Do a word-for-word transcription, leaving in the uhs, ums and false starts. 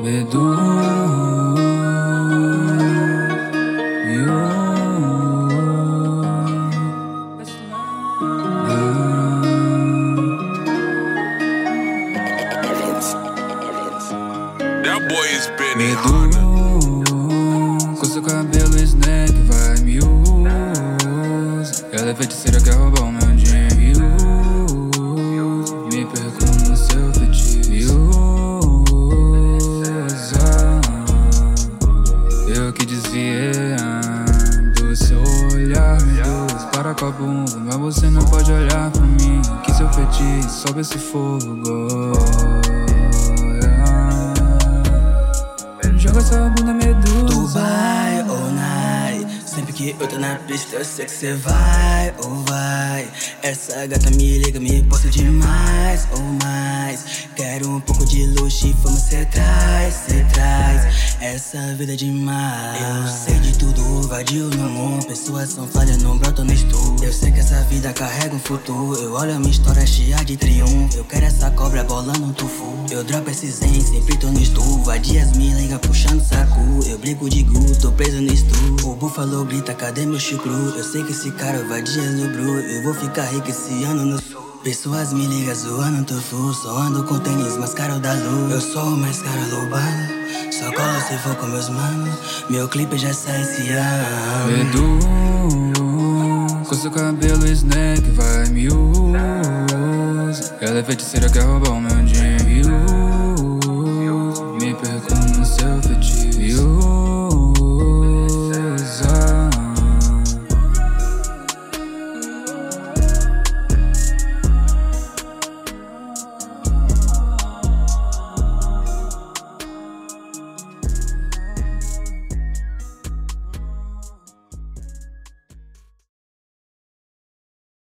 Medo, That boy is Benny Medo, com seu cabelo snack vai me use. Ela é feiticeira, quer roubar o meu dinheiro. Me perco no seu feitiço. Eu que desviei do seu olhar, meu Deus, para com a bunda, mas você não pode olhar pra mim. Que seu feitiço sobe esse fogo. Joga essa bunda medusa. Tu vai ou não? Sempre que eu tô na pista eu sei que cê vai ou vai. Essa gata me liga, me posta demais ou mais. Quero um pouco de luxo e fama, cê traz, cê traz. Essa vida é demais. Eu sei de tudo, vadio no mundo. Pessoas são falhas, não brotam no estudo. Eu sei que essa vida carrega um futuro. Eu olho a minha história cheia de triunfo. Eu quero essa cobra bolando um tufu. Eu dropo esse zen, sempre tô no estudo. Vadias me liga puxando saco. Eu brinco de gru, tô preso no estudo. O búfalo grita, cadê meu chucru? Eu sei que esse cara vadia no bru. Eu vou ficar rico esse ano no sul. Pessoas me ligam zoando tofu. Só ando com tênis mais caro da luz. Eu sou o mais caro loubado. Só colo se for com meus manos. Meu clipe já sai esse ano. Medo, com seu cabelo snack vai me use. Ela é feiticeira, quer roubar o meu dinheiro.